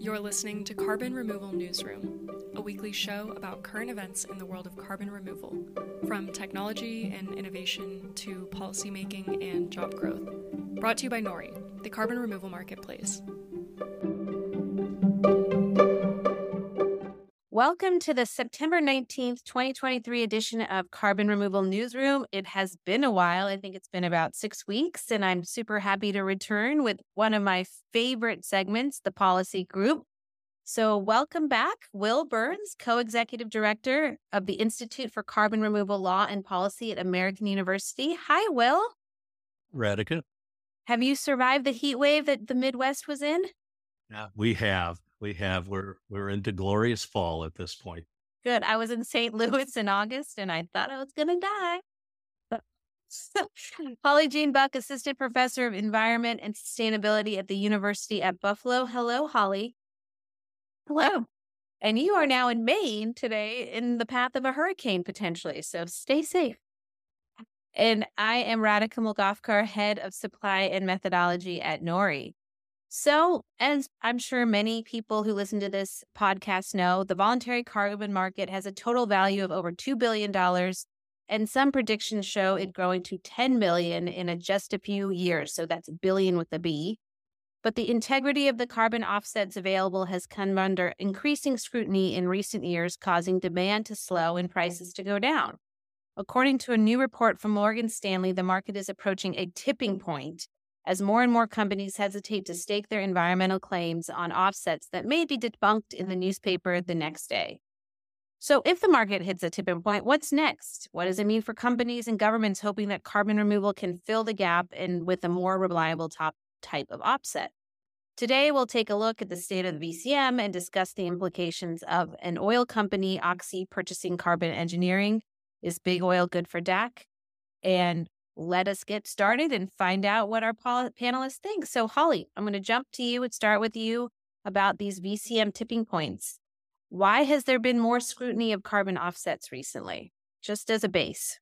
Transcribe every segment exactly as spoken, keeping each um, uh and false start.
You're listening to Carbon Removal Newsroom, a weekly show about current events in the world of carbon removal, from technology and innovation to policymaking and job growth. Brought to you by Nori, the carbon removal marketplace. Welcome to the September nineteenth, twenty twenty-three edition of Carbon Removal Newsroom. It has been a while. I think it's been about six weeks, and I'm super happy to return with one of my favorite segments, the Policy Group. So welcome back, Will Burns, Co-Executive Director of the Institute for Carbon Removal Law and Policy at American University. Hi, Will. Radhika. Have you survived the heat wave that the Midwest was in? Yeah, we have. We have. We're we're into glorious fall at this point. Good. I was in Saint Louis in August, and I thought I was going to die. Holly Jean Buck, Assistant Professor of Environment and Sustainability at the University at Buffalo. Hello, Holly. Hello. And you are now in Maine today in the path of a hurricane, potentially. So stay safe. And I am Radhika Mulgafkar, Head of Supply and Methodology at Nori. So, as I'm sure many people who listen to this podcast know, the voluntary carbon market has a total value of over two billion dollars, and some predictions show it growing to ten billion dollars in a just a few years. So that's a billion with a B. But the integrity of the carbon offsets available has come under increasing scrutiny in recent years, causing demand to slow and prices to go down. According to a new report from Morgan Stanley, the market is approaching a tipping point as more and more companies hesitate to stake their environmental claims on offsets that may be debunked in the newspaper the next day. So if the market hits a tipping point, what's next? What does it mean for companies and governments hoping that carbon removal can fill the gap and with a more reliable top type of offset? Today, we'll take a look at the state of the V C M and discuss the implications of an oil company, Oxy, purchasing Carbon Engineering. Is big oil good for D A C? And let us get started and find out what our panelists think. So, Holly, I'm going to jump to you and start with you about these V C M tipping points. Why has there been more scrutiny of carbon offsets recently, just as a base?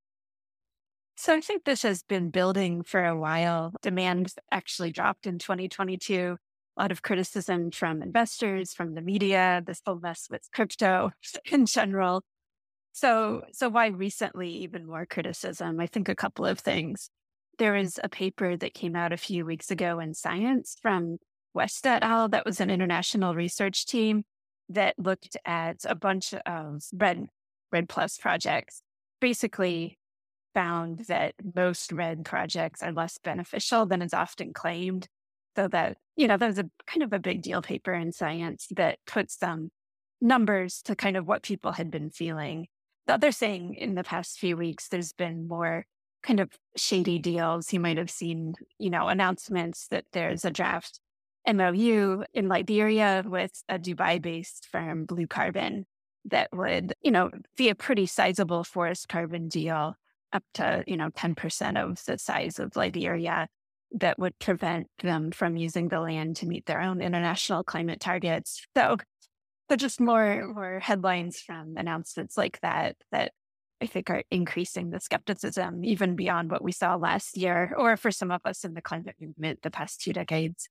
So I think this has been building for a while. Demand actually dropped in twenty twenty-two. A lot of criticism from investors, from the media, this whole mess with crypto in general. So, so why recently even more criticism? I think a couple of things. There is a paper that came out a few weeks ago in Science from West et al. That was an international research team that looked at a bunch of red, red plus projects. Basically found that most red projects are less beneficial than is often claimed. So that, you know, that was a kind of a big deal paper in Science that puts some numbers to kind of what people had been feeling. The other thing in the past few weeks, there's been more kind of shady deals. You might have seen, you know, announcements that there's a draft M O U in Liberia with a Dubai-based firm, Blue Carbon, that would, you know, be a pretty sizable forest carbon deal up to, you know, ten percent of the size of Liberia that would prevent them from using the land to meet their own international climate targets. So But just more more headlines from announcements like that that I think are increasing the skepticism even beyond what we saw last year, or for some of us in the climate movement the past two decades.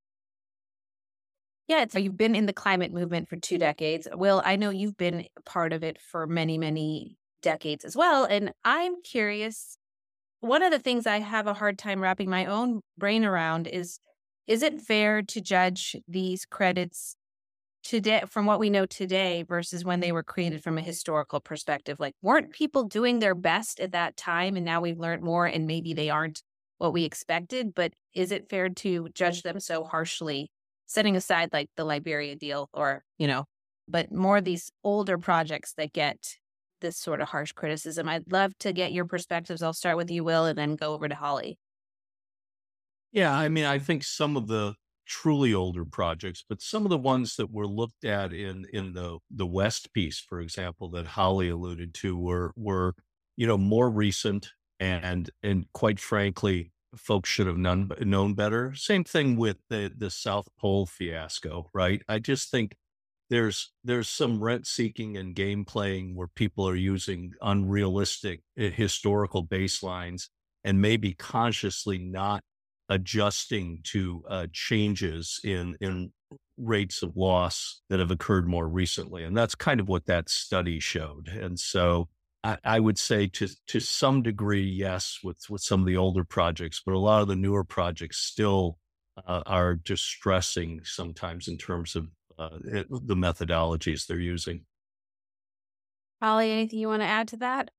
Yeah, so you've been in the climate movement for two decades. Will, I know you've been part of it for many, many decades as well. And I'm curious, one of the things I have a hard time wrapping my own brain around is, is it fair to judge these credits today, from what we know today versus when they were created from a historical perspective? Like, weren't people doing their best at that time and now we've learned more and maybe they aren't what we expected? But is it fair to judge them so harshly, setting aside like the Liberia deal or, you know, but more of these older projects that get this sort of harsh criticism? I'd love to get your perspectives. I'll start with you, Will, and then go over to Holly. Yeah, I mean, I think some of the truly older projects, but some of the ones that were looked at in in the the West piece, for example, that Holly alluded to, were were you know more recent, and and quite frankly, folks should have known known better. Same thing with the the South Pole fiasco, right? I just think there's there's some rent seeking and game playing where people are using unrealistic uh, historical baselines and maybe consciously not adjusting to uh, changes in in rates of loss that have occurred more recently. And that's kind of what that study showed. And so I, I would say to to some degree, yes, with, with some of the older projects, but a lot of the newer projects still uh, are distressing sometimes in terms of uh, it, the methodologies they're using. Holly, anything you want to add to that?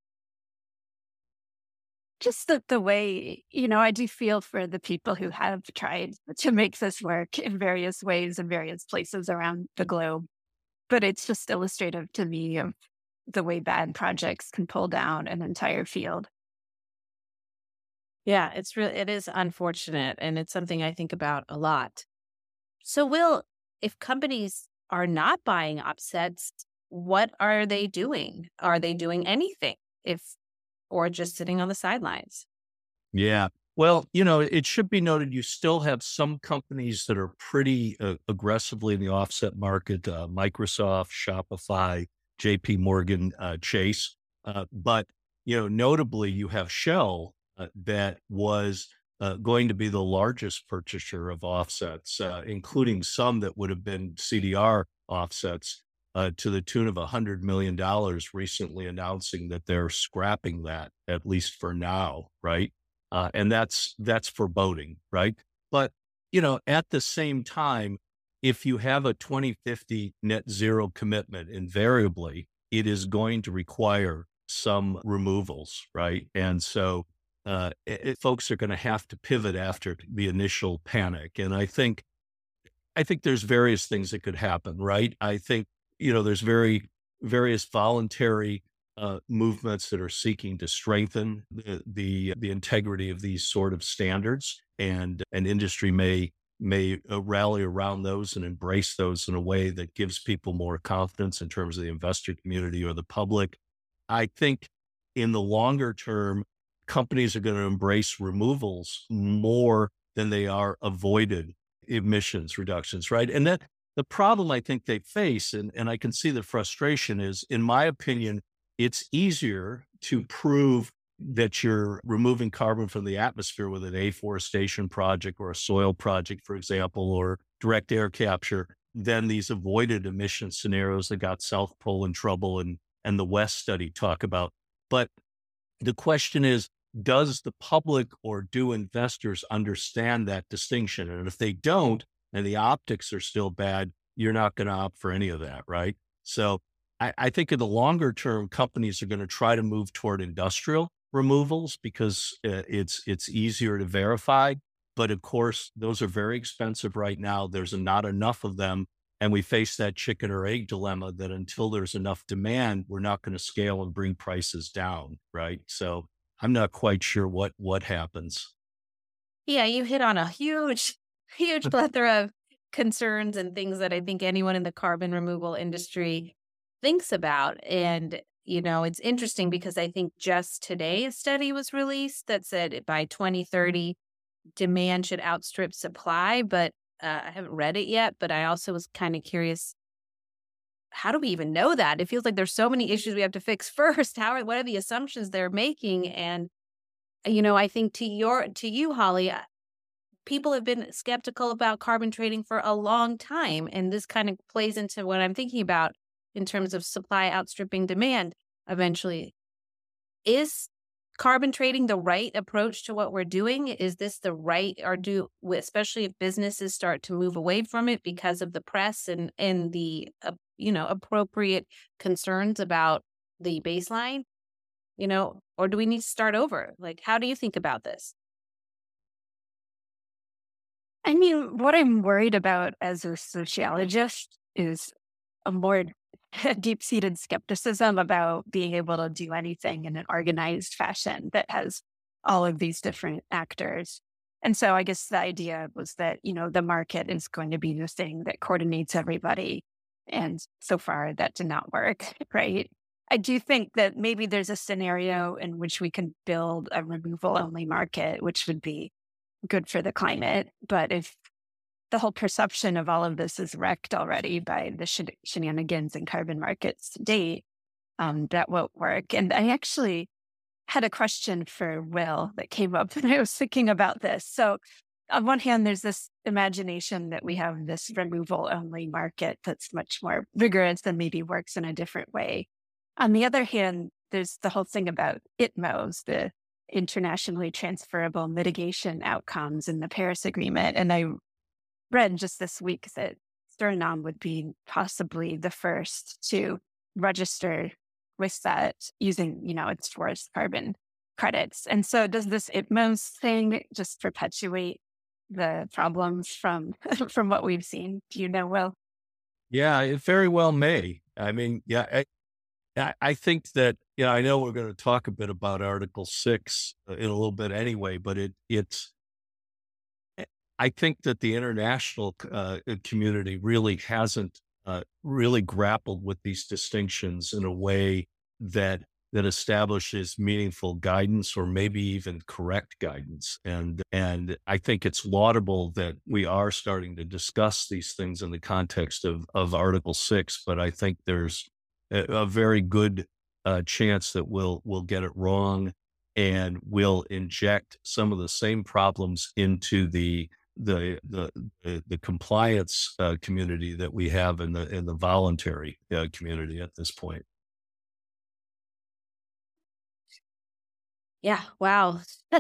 Just the, the way, you know, I do feel for the people who have tried to make this work in various ways in various places around the globe. But it's just illustrative to me of the way bad projects can pull down an entire field. Yeah, it's really, it is unfortunate. And it's something I think about a lot. So, Will, if companies are not buying offsets, what are they doing? Are they doing anything? If or just sitting on the sidelines? Yeah. Well, you know, it should be noted you still have some companies that are pretty uh, aggressively in the offset market, uh, Microsoft, Shopify, J P Morgan, uh, Chase. Uh, but, you know, notably, you have Shell uh, that was uh, going to be the largest purchaser of offsets, uh, including some that would have been C D R offsets. Uh, to the tune of one hundred million dollars recently announcing that they're scrapping that, at least for now, right? Uh, and that's that's foreboding, right? But, you know, at the same time, if you have a twenty fifty net zero commitment, invariably, it is going to require some removals, right? And so uh, it, folks are going to have to pivot after the initial panic. And I think, I think there's various things that could happen, right? I think you know, there's very various voluntary uh, movements that are seeking to strengthen the, the the integrity of these sort of standards, and an industry may may uh, rally around those and embrace those in a way that gives people more confidence in terms of the investor community or the public. I think in the longer term, companies are going to embrace removals more than they are avoided emissions reductions, right? And that. The problem I think they face, and, and I can see the frustration is, in my opinion, it's easier to prove that you're removing carbon from the atmosphere with an afforestation project or a soil project, for example, or direct air capture than these avoided emission scenarios that got South Pole in trouble and, and the West study talk about. But the question is, does the public or do investors understand that distinction? And if they don't, and the optics are still bad, you're not going to opt for any of that, right? So I, I think in the longer term, companies are going to try to move toward industrial removals because uh, it's it's easier to verify. But of course, those are very expensive right now. There's not enough of them. And we face that chicken or egg dilemma that until there's enough demand, we're not going to scale and bring prices down, right? So I'm not quite sure what what happens. Yeah, you hit on a huge huge plethora of concerns and things that I think anyone in the carbon removal industry thinks about. And, you know, it's interesting because I think just today a study was released that said by twenty thirty, demand should outstrip supply. But uh, I haven't read it yet. But I also was kind of curious, how do we even know that? It feels like there's so many issues we have to fix first. How are, what are the assumptions they're making? And, you know, I think to your, to you, Holly, people have been skeptical about carbon trading for a long time. And this kind of plays into what I'm thinking about in terms of supply outstripping demand eventually. Is carbon trading the right approach to what we're doing? Is this the right, or do, especially if businesses start to move away from it because of the press and, and the, uh, you know, appropriate concerns about the baseline, you know, or do we need to start over? Like, how do you think about this? I mean, what I'm worried about as a sociologist is a more deep-seated skepticism about being able to do anything in an organized fashion that has all of these different actors. And so I guess the idea was that, you know, the market is going to be the thing that coordinates everybody. And so far that did not work, right? I do think that maybe there's a scenario in which we can build a removal-only market, which would be good for the climate. But if the whole perception of all of this is wrecked already by the sh- shenanigans in carbon markets to date, um, that won't work. And I actually had a question for Will that came up when I was thinking about this. So on one hand, there's this imagination that we have this removal only market that's much more vigorous and maybe works in a different way. On the other hand, there's the whole thing about I T M Os, the internationally transferable mitigation outcomes in the Paris Agreement. And I read just this week that Suriname would be possibly the first to register with that using, you know, its forest carbon credits. And so does this I T M Os thing just perpetuate the problems from from what we've seen? Do you know, Will? Yeah, it very well may. I mean, yeah, I, I I think that, you know, I know we're going to talk a bit about Article Six uh, in a little bit anyway, but it it's eh, I think that the international uh, community really hasn't uh, really grappled with these distinctions in a way that that establishes meaningful guidance or maybe even correct guidance. And and I think it's laudable that we are starting to discuss these things in the context of of Article Six, but I think there's a, a very good uh, chance that we'll we'll get it wrong and we'll inject some of the same problems into the the the the, the compliance uh, community that we have in the in the voluntary uh, community at this point. Yeah, wow.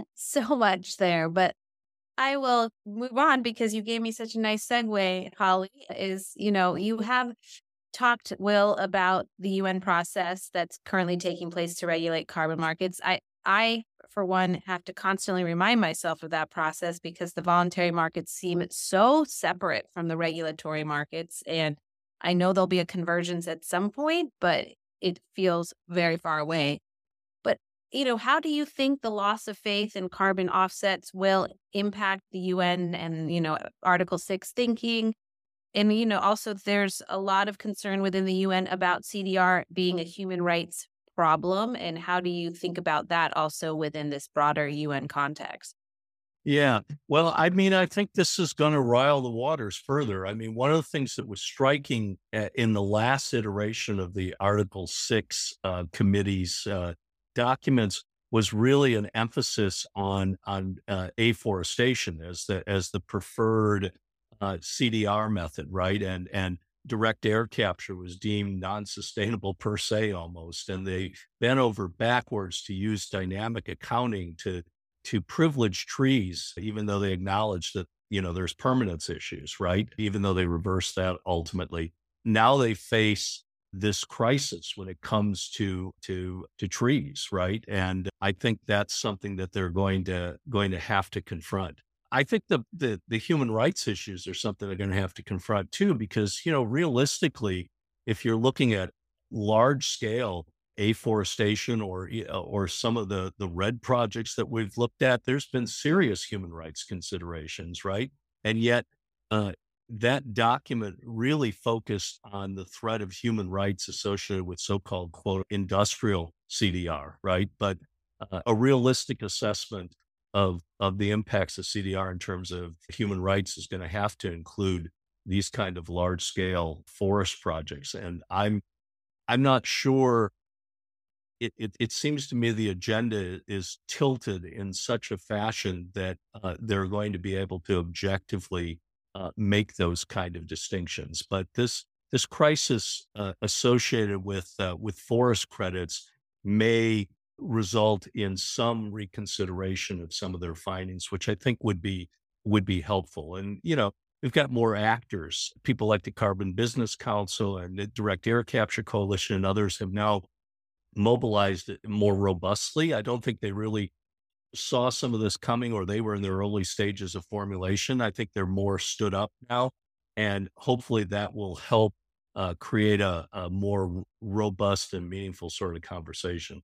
So much there, but I will move on because you gave me such a nice segue, Holly, is, you know, you have talked, Will, about the U N process that's currently taking place to regulate carbon markets. I, I, for one, have to constantly remind myself of that process because the voluntary markets seem so separate from the regulatory markets. And I know there'll be a convergence at some point, but it feels very far away. But, you know, how do you think the loss of faith in carbon offsets will impact the U N and, you know, Article Six thinking? And, you know, also there's a lot of concern within the U N about C D R being a human rights problem. And how do you think about that also within this broader U N context? Yeah. Well, I mean, I think this is going to rile the waters further. I mean, one of the things that was striking uh, in the last iteration of the Article Six uh, committee's uh, documents was really an emphasis on on uh, afforestation as the as the preferred uh, C D R method, right? And and direct air capture was deemed non-sustainable per se almost, and they bent over backwards to use dynamic accounting to to privilege trees, even though they acknowledge that, you know, there's permanence issues, right? Even though they reversed that ultimately. Now they face this crisis when it comes to to to trees, right? And I think that's something that they're going to going to have to confront. I think the the the human rights issues are something they're going to have to confront too, because, you know, realistically, if you're looking at large scale afforestation or y- uh, or some of the the red projects that we've looked at, there's been serious human rights considerations, right? And yet, uh, that document really focused on the threat of human rights associated with so-called quote industrial C D R, right? But uh, a realistic assessment of of the impacts of C D R in terms of human rights is going to have to include these kind of large scale forest projects. And I'm I'm not sure it, it, it seems to me the agenda is tilted in such a fashion that uh, they're going to be able to objectively uh, make those kind of distinctions. But this this crisis uh, associated with uh, with forest credits may result in some reconsideration of some of their findings, which I think would be would be helpful. And you know, we've got more actors, people like the Carbon Business Council and the Direct Air Capture Coalition, and others have now mobilized it more robustly. I don't think they really saw some of this coming or they were in their early stages of formulation. I think they're more stood up now, and hopefully that will help uh, create a, a more robust and meaningful sort of conversation.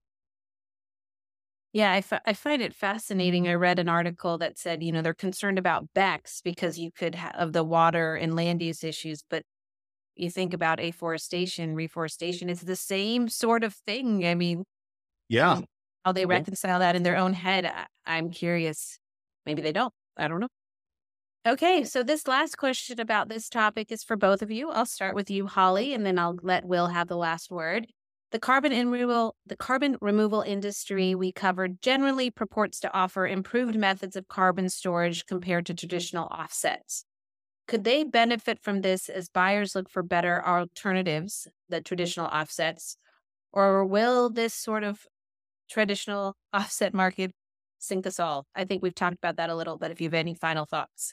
Yeah, I, fi- I find it fascinating. I read an article that said, you know, they're concerned about BECCS because you could have of the water and land use issues, but you think about afforestation, reforestation, it's the same sort of thing. I mean, Yeah. um, how they Yeah. reconcile that in their own head, I, I'm curious. Maybe they don't. I don't know. Okay, so this last question about this topic is for both of you. I'll start with you, Holly, and then I'll let Will have the last word. The carbon in removal, the carbon removal industry we covered generally purports to offer improved methods of carbon storage compared to traditional offsets. Could they benefit from this as buyers look for better alternatives, the traditional offsets, or will this sort of traditional offset market sink us all? I think we've talked about that a little, but if you have any final thoughts.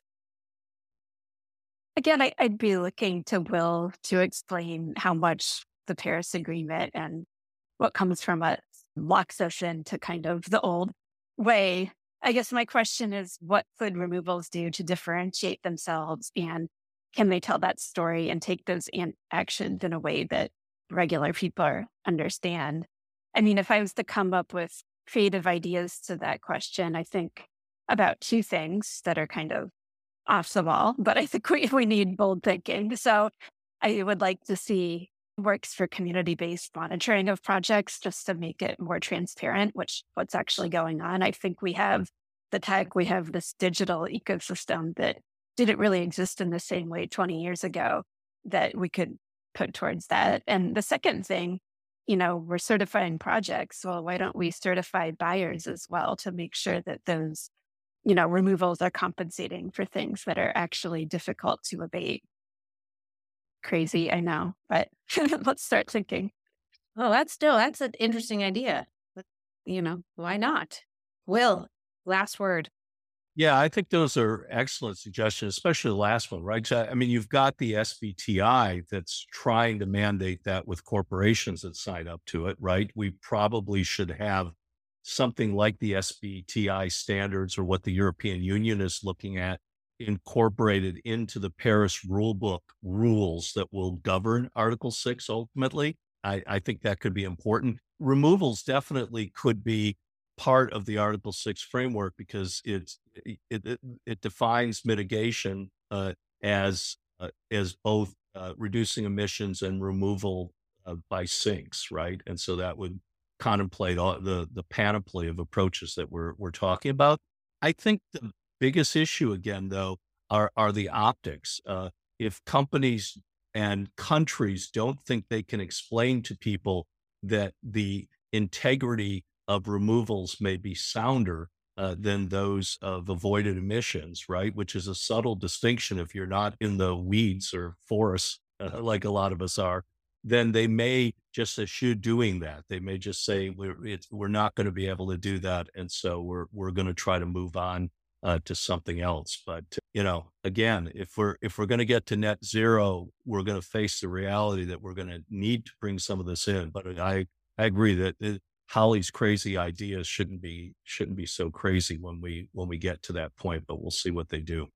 Again, I, I'd be looking to Will to explain how much the Paris Agreement and what comes from a lock ocean to kind of the old way. I guess my question is, what could removals do to differentiate themselves? And can they tell that story and take those an- actions in a way that regular people understand? I mean, if I was to come up with creative ideas to that question, I think about two things that are kind of off the wall, but I think we, we need bold thinking. So I would like to see works for community-based monitoring of projects just to make it more transparent, which what's actually going on. I think we have the tech, we have this digital ecosystem that didn't really exist in the same way twenty years ago that we could put towards that. And the second thing, you know, we're certifying projects. Well, why don't we certify buyers as well to make sure that those, you know, removals are compensating for things that are actually difficult to abate? Crazy, I know, but let's start thinking. Oh, that's still, that's an interesting idea. But, you know, why not? Will, last word. Yeah, I think those are excellent suggestions, especially the last one, right? So, I mean, you've got the S B T I that's trying to mandate that with corporations that sign up to it, right? We probably should have something like the S B T I standards or what the European Union is looking at incorporated into the Paris rulebook rules that will govern Article six ultimately. I, I think that could be important. Removals definitely could be part of the Article six framework because it's, it, it, it defines mitigation uh, as, uh, as both uh, reducing emissions and removal uh, by sinks, right? And so that would contemplate all the, the panoply of approaches that we're, we're talking about. I think the biggest issue again, though, are, are the optics. Uh, if companies and countries don't think they can explain to people that the integrity of removals may be sounder uh, than those of avoided emissions, right? Which is a subtle distinction if you're not in the weeds or forests uh, like a lot of us are, then they may just eschew doing that. They may just say, we're, it's, we're not going to be able to do that. And so we're, we're going to try to move on uh, to something else. But, you know, again, if we're, if we're going to get to net zero, we're going to face the reality that we're going to need to bring some of this in. But I, I agree that it, Holly's crazy ideas shouldn't be, shouldn't be so crazy when we, when we get to that point, but we'll see what they do.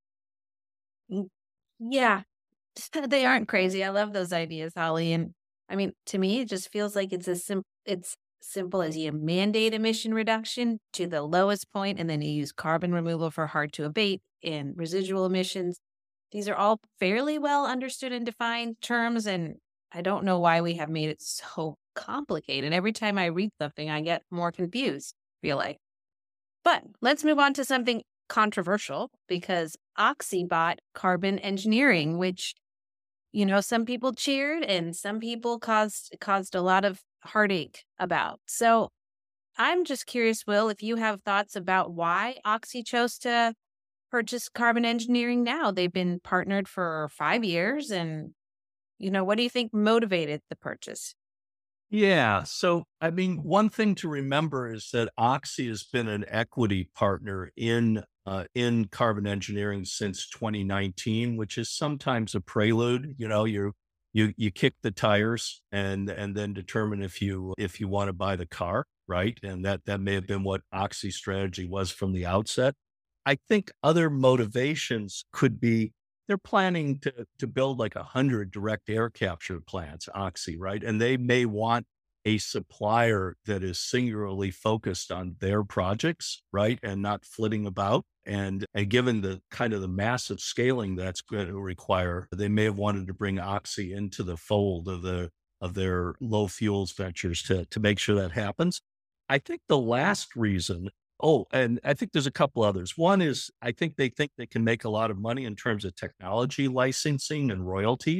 Yeah, they aren't crazy. I love those ideas, Holly. And I mean, to me, it just feels like it's as sim- it's simple as you mandate emission reduction to the lowest point, and then you use carbon removal for hard to abate and residual emissions. These are all fairly well understood and defined terms, and I don't know why we have made it so complicated. Every time I read something, I get more confused, I feel like. But let's move on to something controversial, because Oxy bought Carbon Engineering, which, you know, some people cheered and some people caused caused a lot of heartache about. So I'm just curious, Will, if you have thoughts about why Oxy chose to purchase Carbon Engineering now. They've been partnered for five years. And, you know, what do you think motivated the purchase? Yeah. So, I mean, one thing to remember is that Oxy has been an equity partner in uh, in Carbon Engineering since twenty nineteen, which is sometimes a prelude. You know, you you you kick the tires and and then determine if you if you want to buy the car, right? And that that may have been what Oxy's strategy was from the outset. I think other motivations could be they're planning to to build like a hundred direct air capture plants, Oxy, right? And they may want a supplier that is singularly focused on their projects, right? And not flitting about. And, and given the kind of the massive scaling that's going to require, they may have wanted to bring Oxy into the fold of the of their low fuels ventures to to make sure that happens. I think the last reason Oh, and I think there's a couple others. One is I think they think they can make a lot of money in terms of technology licensing and royalties.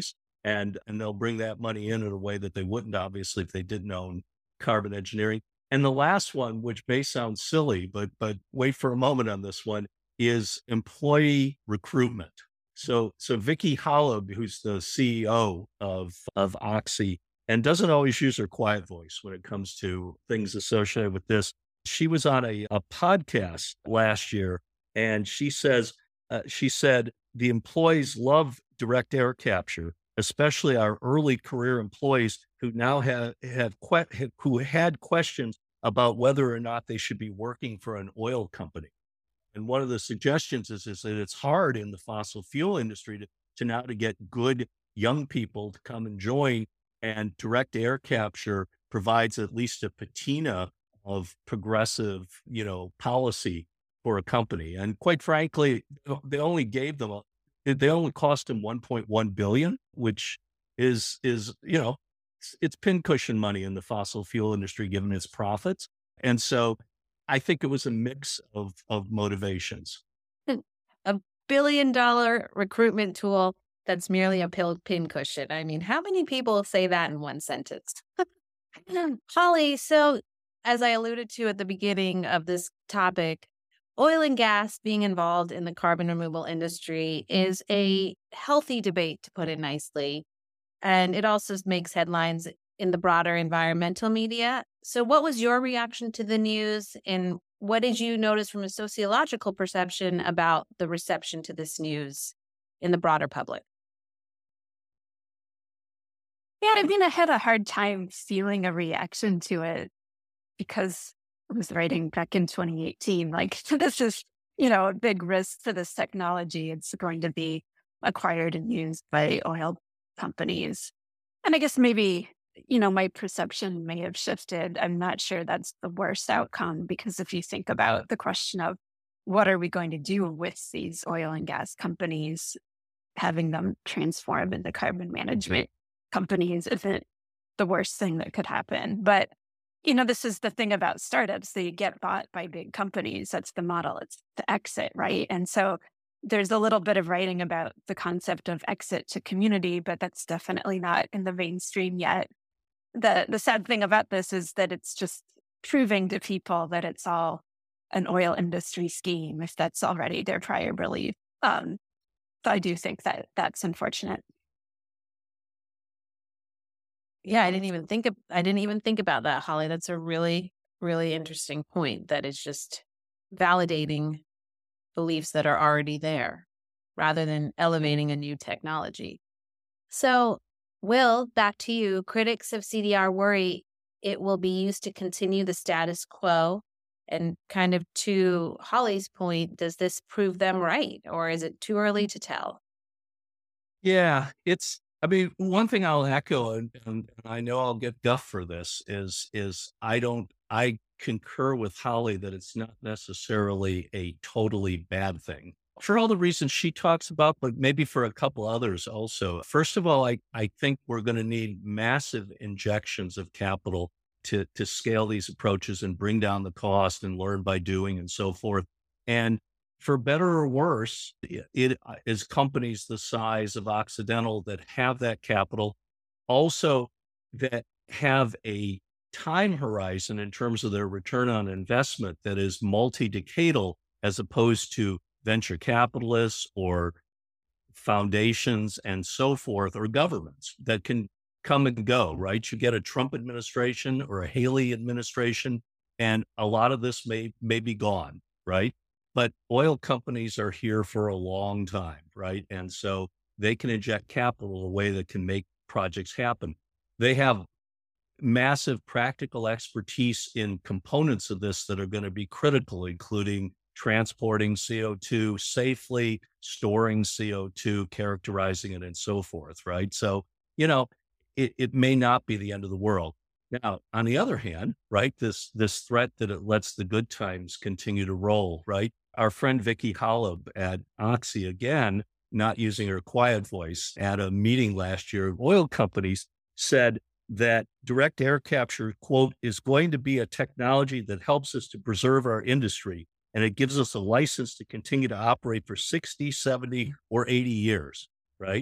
and, and they'll bring that money in in a way that they wouldn't, obviously, if they didn't own carbon engineering. And the last one, which may sound silly, but, but wait for a moment on this one, is employee recruitment. So, so Vicki Hollub, who's the C E O of, of Oxy, and doesn't always use her quiet voice when it comes to things associated with this. She was on a, a podcast last year, and she says, uh, she said, the employees love direct air capture, especially our early career employees who now have, have que- who had questions about whether or not they should be working for an oil company. And one of the suggestions is, is that it's hard in the fossil fuel industry to, to now to get good young people to come and join, and direct air capture provides at least a patina of progressive, you know, policy for a company. And quite frankly, they only gave them, a, they only cost them one point one billion, which is, is, you know, it's, it's pincushion money in the fossil fuel industry, given its profits. And so I think it was a mix of, of motivations. A billion dollar recruitment tool that's merely a pill pincushion. I mean, how many people say that in one sentence? Holly, so as I alluded to at the beginning of this topic, oil and gas being involved in the carbon removal industry is a healthy debate, to put it nicely. And it also makes headlines in the broader environmental media. So what was your reaction to the news, and what did you notice from a sociological perception about the reception to this news in the broader public? Yeah, I mean, I had a hard time feeling a reaction to it because I was writing back in twenty eighteen, like, this is, you know, a big risk to this technology. It's going to be acquired and used by oil companies. And I guess maybe, you know, my perception may have shifted. I'm not sure that's the worst outcome, because if you think about the question of what are we going to do with these oil and gas companies, having them transform into carbon management companies isn't the worst thing that could happen. But, you know, this is the thing about startups. They get bought by big companies. That's the model. It's the exit, right? And so there's a little bit of writing about the concept of exit to community, but that's definitely not in the mainstream yet. The the sad thing about this is that it's just proving to people that it's all an oil industry scheme, if that's already their prior belief. Um, so I do think that that's unfortunate. Yeah, I didn't even think of, I didn't even think about that, Holly. That's a really, really interesting point, that it's just validating beliefs that are already there rather than elevating a new technology. So, Will, back to you. Critics of C D R worry it will be used to continue the status quo. And kind of to Holly's point, does this prove them right, or is it too early to tell? Yeah, it's, I mean, one thing I'll echo, and, and I know I'll get guff for this, is, is I don't, I concur with Holly that it's not necessarily a totally bad thing for all the reasons she talks about, but maybe for a couple others also. First of all, I, I think we're going to need massive injections of capital to, to scale these approaches and bring down the cost and learn by doing and so forth. And for better or worse, it is companies the size of Occidental that have that capital, also that have a time horizon in terms of their return on investment that is multi-decadal, as opposed to venture capitalists or foundations and so forth, or governments that can come and go, right? You get a Trump administration or a Haley administration, and a lot of this may, may be gone, right? But oil companies are here for a long time, right? And so they can inject capital in a way that can make projects happen. They have massive practical expertise in components of this that are going to be critical, including transporting C O two safely, storing C O two, characterizing it, and so forth, right? So, you know, it, it may not be the end of the world. Now, on the other hand, right, this this threat that it lets the good times continue to roll, right? Our friend Vicki Hollub at Oxy, again, not using her quiet voice, at a meeting last year of oil companies, said that direct air capture, quote, is going to be a technology that helps us to preserve our industry, and it gives us a license to continue to operate for sixty, seventy, or eighty years, right?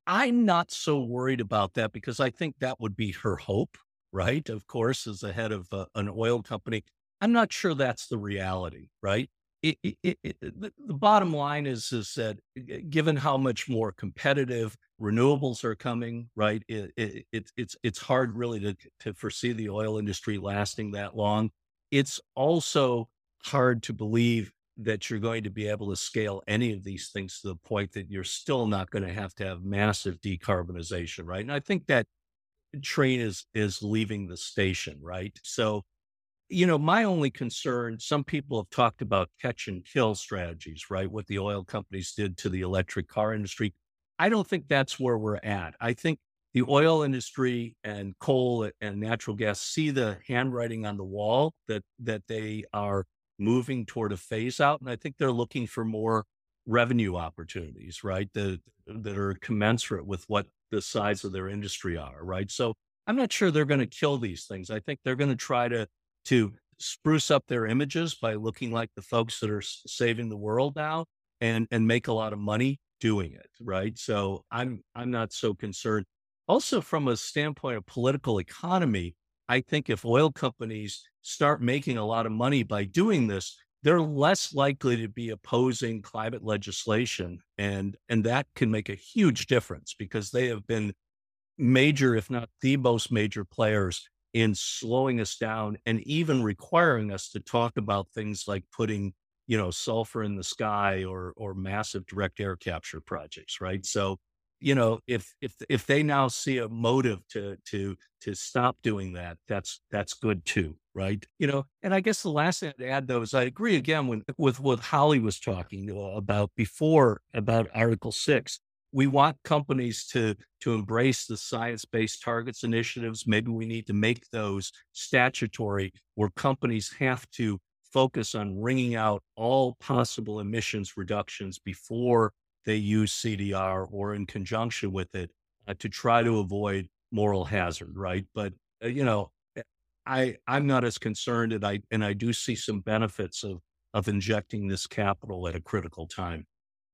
I'm not so worried about that because I think that would be her hope, right? Of course, as the head of uh, an oil company, I'm not sure that's the reality, right? It, it, it, it- the, the bottom line is is that uh, given how much more competitive renewables are coming, right? It, it, it's it's it's hard really to to foresee the oil industry lasting that long. It's also hard to believe that you're going to be able to scale any of these things to the point that you're still not going to have to have massive decarbonization, right? And I think that train is is leaving the station, right? So, you know, my only concern, some people have talked about catch and kill strategies, right? What the oil companies did to the electric car industry. I don't think that's where we're at. I think the oil industry and coal and natural gas see the handwriting on the wall that that they are moving toward a phase out. And I think they're looking for more revenue opportunities, right? That that are commensurate with what the size of their industry are, right? So I'm not sure they're going to kill these things. I think they're going to try to to spruce up their images by looking like the folks that are s- saving the world now and and make a lot of money doing it, right? So I'm I'm not so concerned. Also, from a standpoint of political economy, I think if oil companies start making a lot of money by doing this, they're less likely to be opposing climate legislation, and and that can make a huge difference because they have been major, if not the most major players in slowing us down and even requiring us to talk about things like putting, you know, sulfur in the sky or or massive direct air capture projects, right? So, you know, if if if they now see a motive to to to stop doing that, that's that's good too, right? You know, and I guess the last thing I'd add though is I agree again with with what Holly was talking about before about Article Six. We want companies to to embrace the science-based targets initiatives. Maybe we need to make those statutory, where companies have to focus on wringing out all possible emissions reductions before they use C D R or in conjunction with it uh, to try to avoid moral hazard, right? But uh, you know, eh, I I'm not as concerned, and I and I do see some benefits of of injecting this capital at a critical time.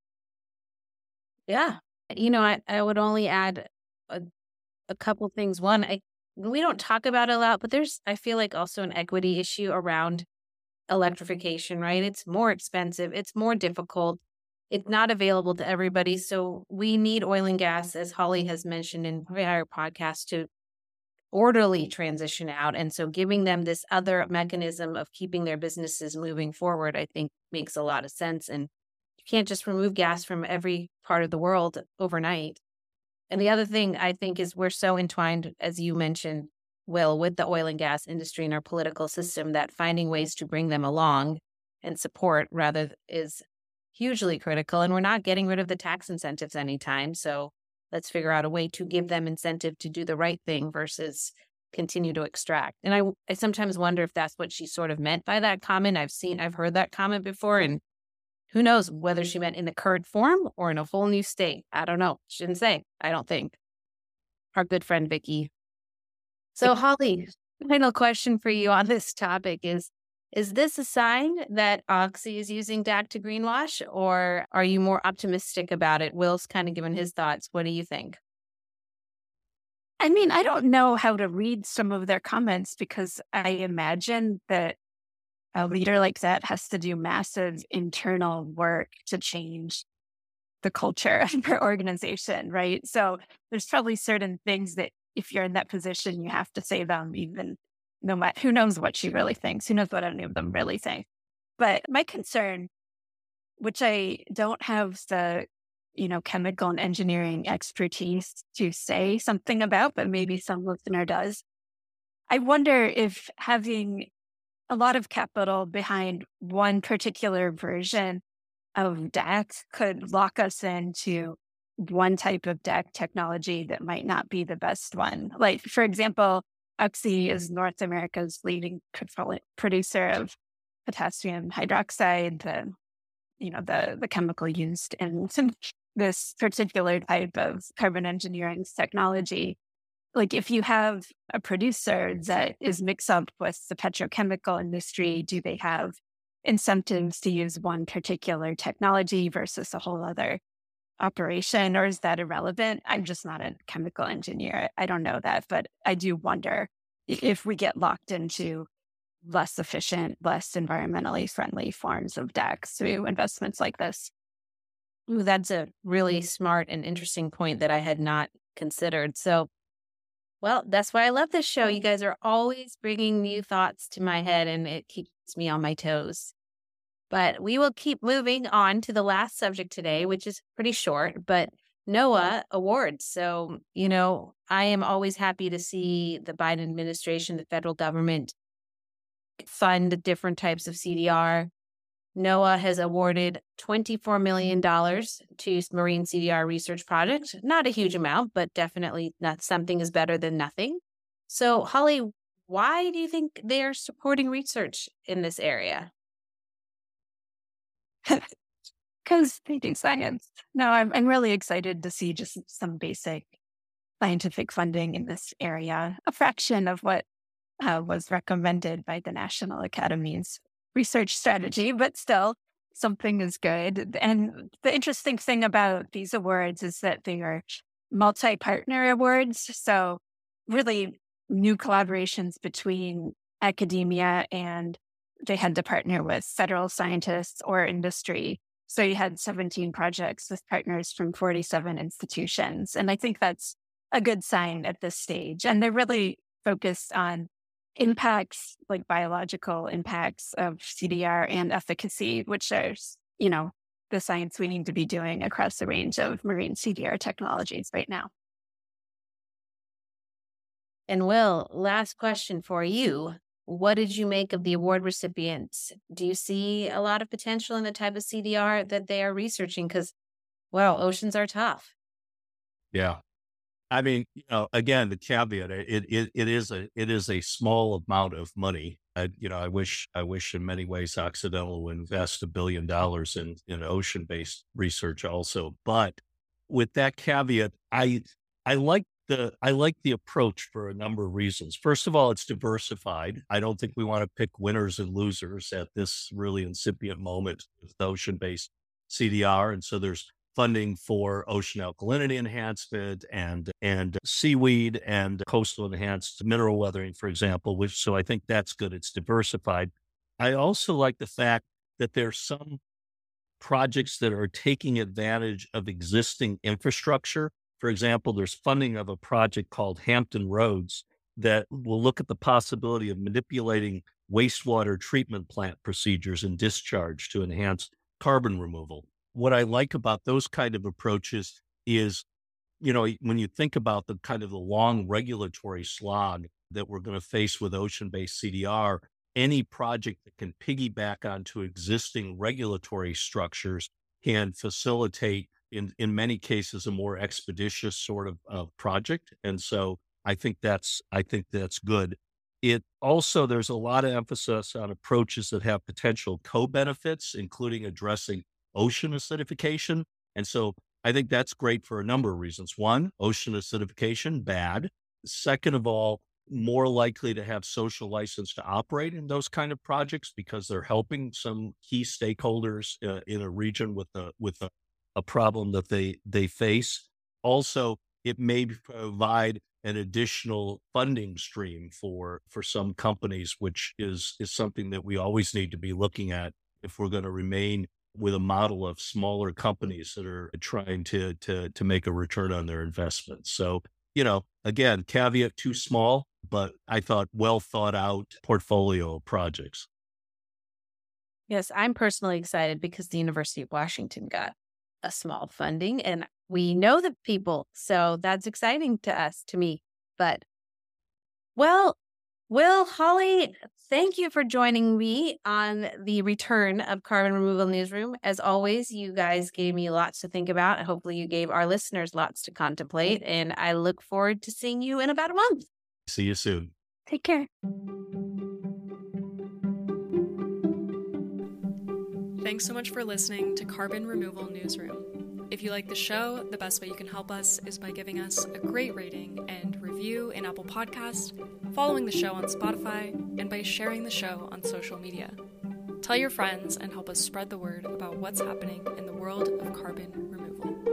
Yeah. You know, I, I would only add a, a couple things. One, I we don't talk about it a lot, but there's I feel like also an equity issue around electrification, right? It's more expensive, it's more difficult, it's not available to everybody. So we need oil and gas, as Holly has mentioned in prior podcasts, to orderly transition out. And so giving them this other mechanism of keeping their businesses moving forward, I think makes a lot of sense. And you can't just remove gas from every part of the world overnight. And the other thing I think is we're so entwined, as you mentioned, Will, with the oil and gas industry and our political system that finding ways to bring them along and support rather is hugely critical. And we're not getting rid of the tax incentives anytime. So let's figure out a way to give them incentive to do the right thing versus continue to extract. And I, I sometimes wonder if that's what she sort of meant by that comment. I've seen, I've heard that comment before, and who knows whether she meant in the current form or in a whole new state. I don't know. She didn't say, I don't think. Our good friend, Vicky. So, Holly, final question for you on this topic is, is this a sign that Oxy is using D A C to greenwash, or are you more optimistic about it? Will's kind of given his thoughts. What do you think? I mean, I don't know how to read some of their comments because I imagine that a leader like that has to do massive internal work to change the culture of their organization, right? So there's probably certain things that if you're in that position, you have to say them, even no matter who knows what she really thinks, who knows what any of them really think. But my concern, which I don't have the, you know, chemical and engineering expertise to say something about, but maybe some listener does. I wonder if having a lot of capital behind one particular version of D A C could lock us into one type of D A C technology that might not be the best one. Like, for example, Oxy is North America's leading producer of potassium hydroxide, the, you know, the, the chemical used in this particular type of carbon engineering technology. Like, if you have a producer that is mixed up with the petrochemical industry, do they have incentives to use one particular technology versus a whole other operation, or is that irrelevant? I'm just not a chemical engineer. I don't know that, but I do wonder if we get locked into less efficient, less environmentally friendly forms of D E X through investments like this. Ooh, that's a really smart and interesting point that I had not considered. So, well, that's why I love this show. You guys are always bringing new thoughts to my head, and it keeps me on my toes. But we will keep moving on to the last subject today, which is pretty short, but NOAA awards. So, you know, I am always happy to see the Biden administration, the federal government, fund different types of C D R. NOAA has awarded twenty-four million dollars to marine C D R research projects. Not a huge amount, but definitely not something is better than nothing. So, Holly, why do you think they are supporting research in this area? Because they do science. No, I'm I'm really excited to see just some basic scientific funding in this area, a fraction of what uh, was recommended by the National Academy's research strategy, but still something is good. And the interesting thing about these awards is that they are multi-partner awards. So really new collaborations between academia, and they had to partner with federal scientists or industry. So you had seventeen projects with partners from forty-seven institutions. And I think that's a good sign at this stage. And they're really focused on impacts, like biological impacts of C D R and efficacy, which are, you know, the science we need to be doing across the range of marine C D R technologies right now. And Will, last question for you. What did you make of the award recipients? Do you see a lot of potential in the type of C D R that they are researching? Because, well, oceans are tough. Yeah. I mean, you know, again, the caveat, it, it, it is a, it is a small amount of money. I, you know, I wish, I wish in many ways Occidental would invest a billion dollars in, in ocean-based research also. But with that caveat, I, I like the, I like the approach for a number of reasons. First of all, it's diversified. I don't think we want to pick winners and losers at this really incipient moment with ocean-based C D R. And so there's funding for ocean alkalinity enhancement and and seaweed and coastal enhanced mineral weathering, for example, which so I think that's good. It's diversified. I also like the fact that there's some projects that are taking advantage of existing infrastructure. For example, there's funding of a project called Hampton Roads that will look at the possibility of manipulating wastewater treatment plant procedures and discharge to enhance carbon removal. What I like about those kind of approaches is, you know, when you think about the kind of the long regulatory slog that we're going to face with ocean-based C D R, any project that can piggyback onto existing regulatory structures can facilitate, in, in many cases, a more expeditious sort of uh, project. And so I think that's, I think that's good. It also, there's a lot of emphasis on approaches that have potential co-benefits, including addressing ocean acidification. And so I think that's great for a number of reasons. One, ocean acidification, bad. Second of all, more likely to have social license to operate in those kind of projects because they're helping some key stakeholders uh, in a region with a with a, a problem that they they face. Also, it may provide an additional funding stream for for some companies, which is is something that we always need to be looking at if we're going to remain with a model of smaller companies that are trying to to to make a return on their investments. So, you know, again, caveat too small, but I thought well thought out portfolio of projects. Yes, I'm personally excited because the University of Washington got a small funding and we know the people. So that's exciting to us, to me. But, well, Will, Holly, thank you for joining me on the return of Carbon Removal Newsroom. As always, you guys gave me lots to think about. Hopefully you gave our listeners lots to contemplate. And I look forward to seeing you in about a month. See you soon. Take care. Thanks so much for listening to Carbon Removal Newsroom. If you like the show, the best way you can help us is by giving us a great rating and review in Apple Podcasts, following the show on Spotify, and by sharing the show on social media. Tell your friends and help us spread the word about what's happening in the world of carbon removal.